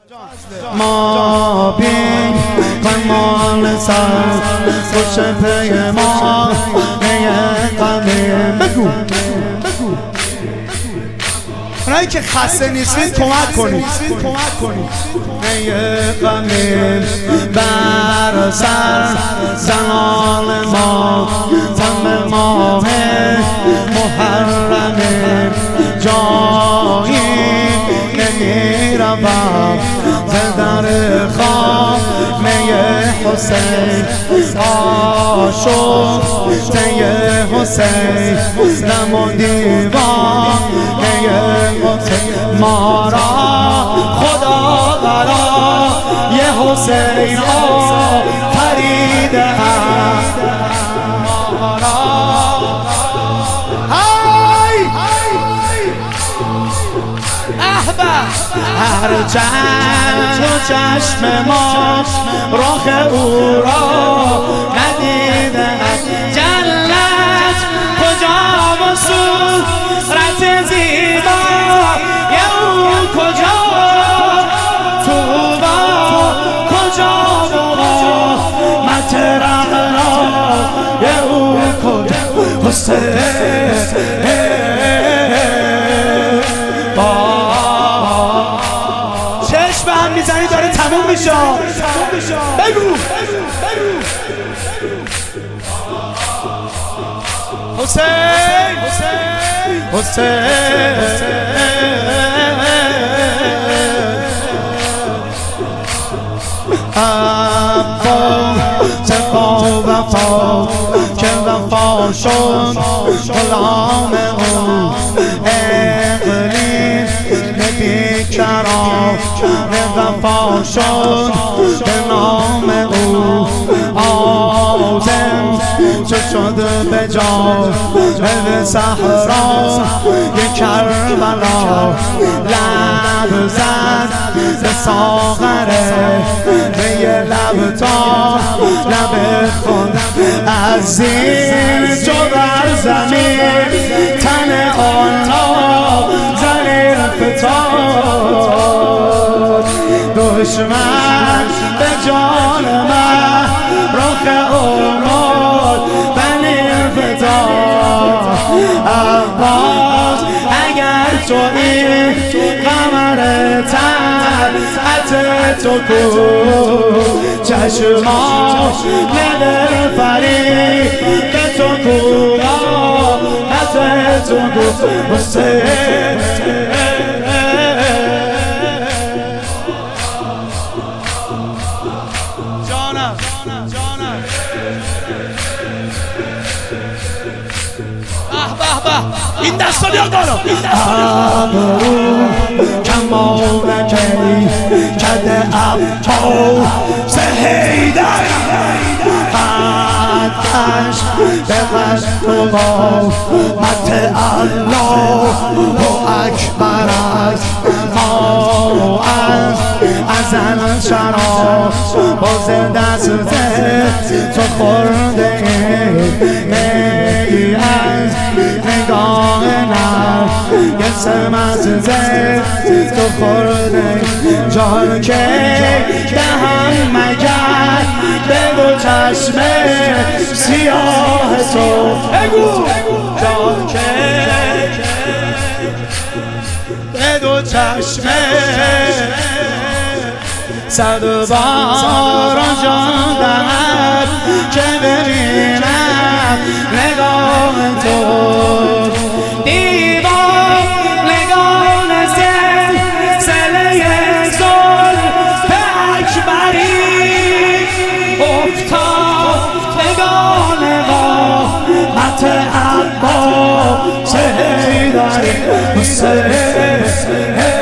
ما بین قمال سر خوش پی ما قمیم بگو اونایی که خسته نیستید کمک کنید قمیم بر سر زنان ما تم ماه محرمیم جایی نمی روم در خانه حسین آشفته حسین نم و دیوانه حسین ما را خدا برای حسین آفریده است ما را هر چند و چشم ما رخ او را ندیده جنت کجا و صورت زیبا او کجا توبا کجا و مطرح او کجا حسین میزنی داره تموم میشه بگو حسین ابا چه وفا که وفا شد غلام او اقلیم بیکران وفا شد به نام او آدم چو شد به جا به صحرا یک کربلا لب زد به ساغره به یه لب تا لب خود از زیر جو بر زمین تن آنها زلیل فتاد دشمن به جان من رخ اماد بنی فتاد عباس اگر تو این قمر طلعت تو کو چشماش ندل فریب به تو کو نزد تو کو حسین این دستا بیا دارم ابرو کمان کی کده ابتو سهیدر قدش به قصد و با مت الله و اکبر است ما از ازن شراب باز دست تو خورده می از نگاه نر یه سمت تو خورده جان که دهم مگر به دو چشم سیاه تو بگو جان که به دو چشم صد بار جان دهد که ببینم نگاه تو دیوان نگاه سلسله زلف اکبری افتاد نگاه مت عباس حیدری حسین